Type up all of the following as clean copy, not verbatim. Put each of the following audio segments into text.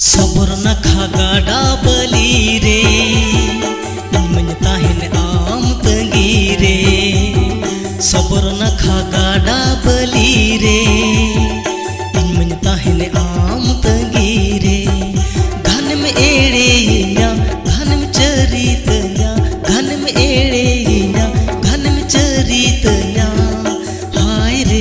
सबर न खागाड़ा बली रे मन ताहिन आम तंगी रे सबर न खागाड़ा बली रे मन ताहिन आम तंगी रे घन में एड़े या घन में चरित या घन में एड़े या घन में चरित या हाय रे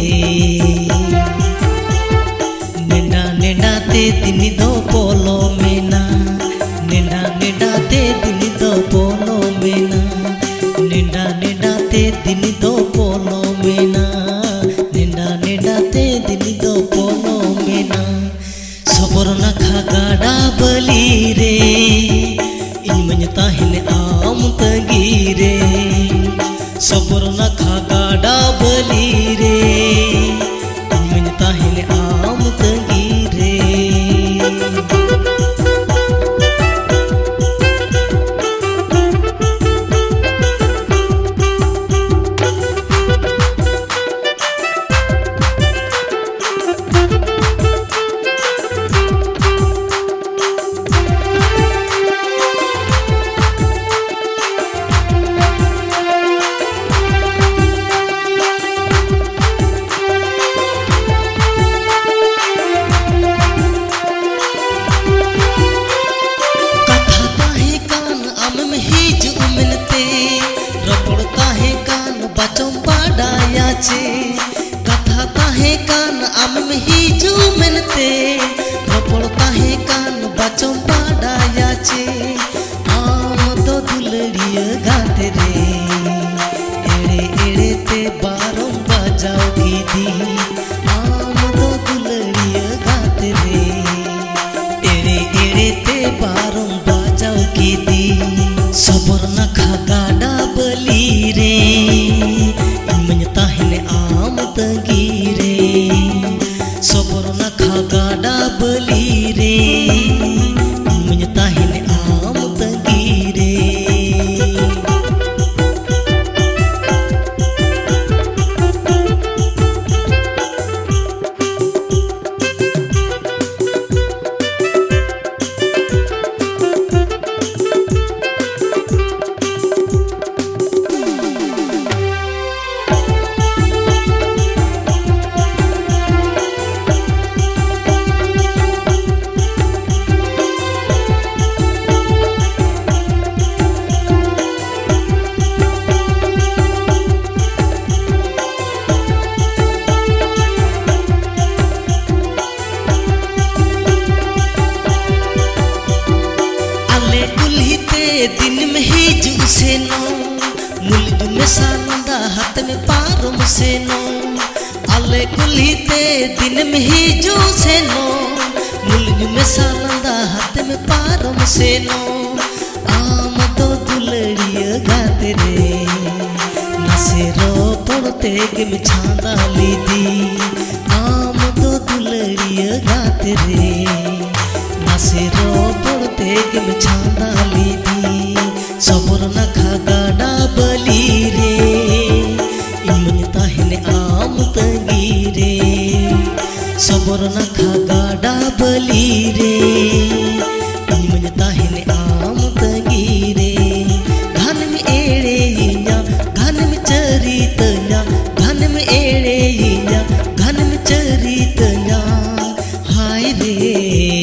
नेंडा नेंडा ते दिन दो पोलो मेना नेंडा नेंडा ते दिन दो पोलो मेना नेंडा नेंडा ते दिन दो पोलो मेना नेंडा नेंडा ते दिन दो पोलो मेना सबर न खागाड़ा बली रे इन मन ताहिन आम तंगी रे सबर न खागाड़ा बली रे इन मन ताहिन आम तंगी रे कथा ताहे कान आम में ही जो मनते रपड़ ताहे कान बचों पाडाया चे आम तो दुलड़िया गाते रे एड़े एड़े ते बारों बजाओ की दी आम तो दुलड़िया गाते रे एड़े एड़े ते बारों बजाओ की दी सबर न खागाड़ा बली रे मन ताहिन आम तंगी रे सबर न खागाड़ा बली रे मन ताहिन आम तंगी रे दिन में ही जूसे नो मुल्क में सालंदा हाथ में पारों से नो आले कुली ते दिन में ही जूसे नो मुल्क में सालंदा हाथ में पारों से नो आम तो दुलड़िया गाते रे नसे रो पड़ते के में छांदा ली दी आम तो दुलड़िया गाते रे नसे रो पड़ते के में छांदा ली दी सबर न खागाड़ा बली रे मन ताहिन आम तंगी रे सबर न खागाड़ा बली रे मन ताहिन आम तंगी रे घन में एड़े या घन में चरित या घन में एड़े या घन में चरित या हाय रे